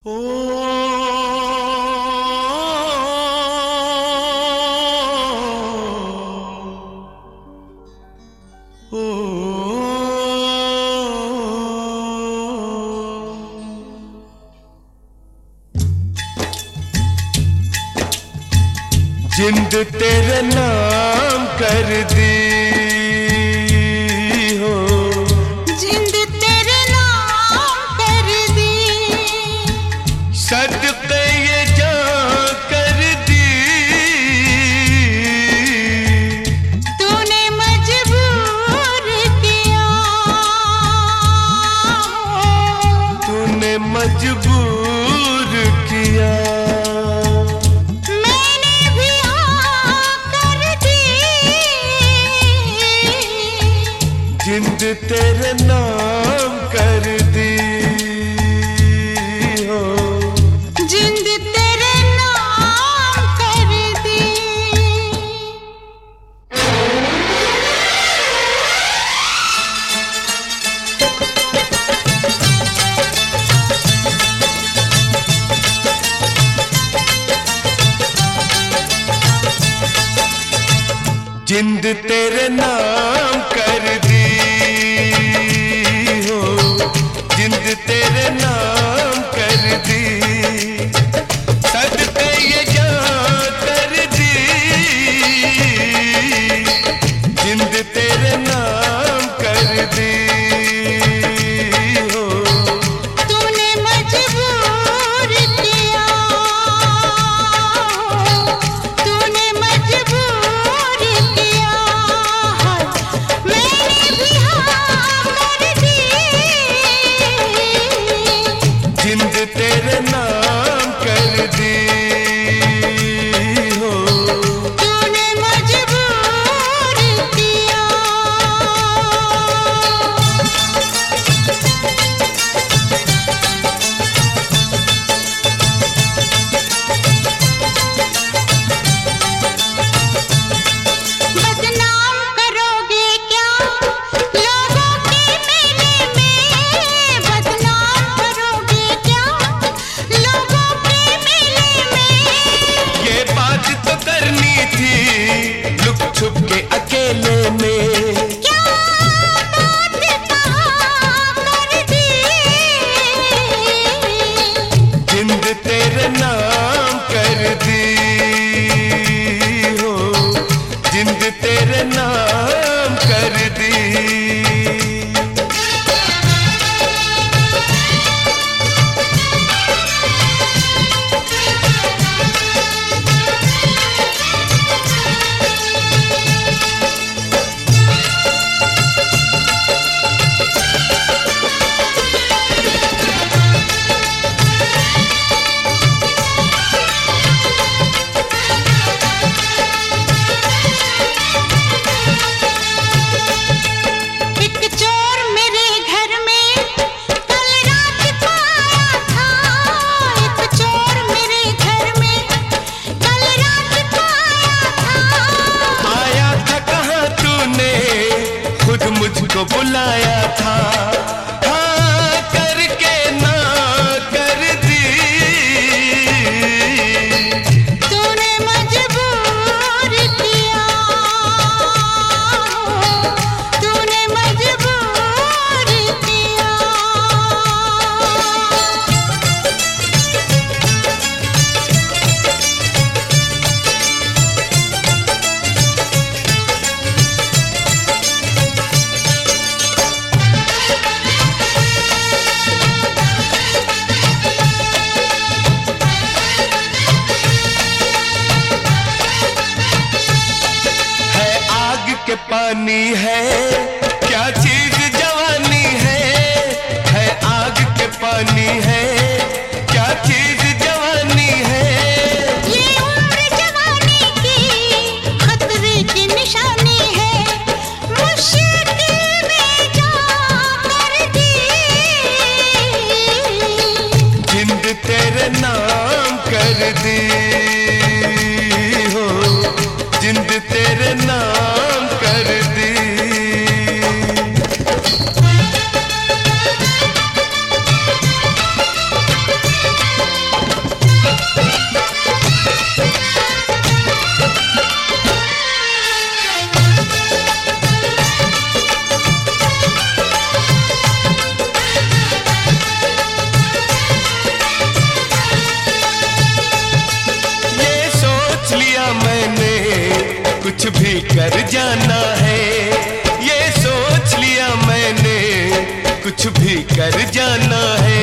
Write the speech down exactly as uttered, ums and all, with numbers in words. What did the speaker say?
जिंद तेरे नाम कर दी हो, जिंद तेरे नाम कर दी, सदक़े ये जान कर दी। तूने मजबूर किया, तूने मजबूर किया। जिंद तेरे नाम कर दी हो, जिंद तेरे नाम कर दी। जिंद तेरे नाम कर दी हो, जिंद तेरे नाम कर दी, सदक़े ये जान कर दी। जिंद तेरे नाम कर दी हो, तूने मजबूर किया, तूने मजबूर किया। मैंने भी हाँ कर दी। जिंद तेरे नाम कर दी हो, तूने मजबूर किया। बदनाम करोगे क्या लोगों के मेले में, बदनाम करोगे क्या लोगों के मेले में। ये बात तो करनी थी लुक छुप के अकेले में। क्या बात कहाँ कर दी। जिंद तेरे नाम कर दी हो, जिंद तेरे नाम कर दी। एक चोर मेरे घर में कल रात को आया था, एक चोर मेरे घर में कल रात को आया था। आया था कहाँ तूने, खुद मुझको बुलाया था। हाँ करके ना कर दी। तूने मजबूर किया, तूने मजबूर किया। है आग के पानी है क्या चीज जवानी है, है आग के पानी है क्या चीज जवानी है। ये उम्र जवानी की खतरे की निशानी है, मुश्किल में जा कर दी। जिंद तेरे नाम कर दी हो, जिंद तेरे नाम कर दी। कर जाना है। ये सोच लिया मैंने कुछ भी कर जाना है।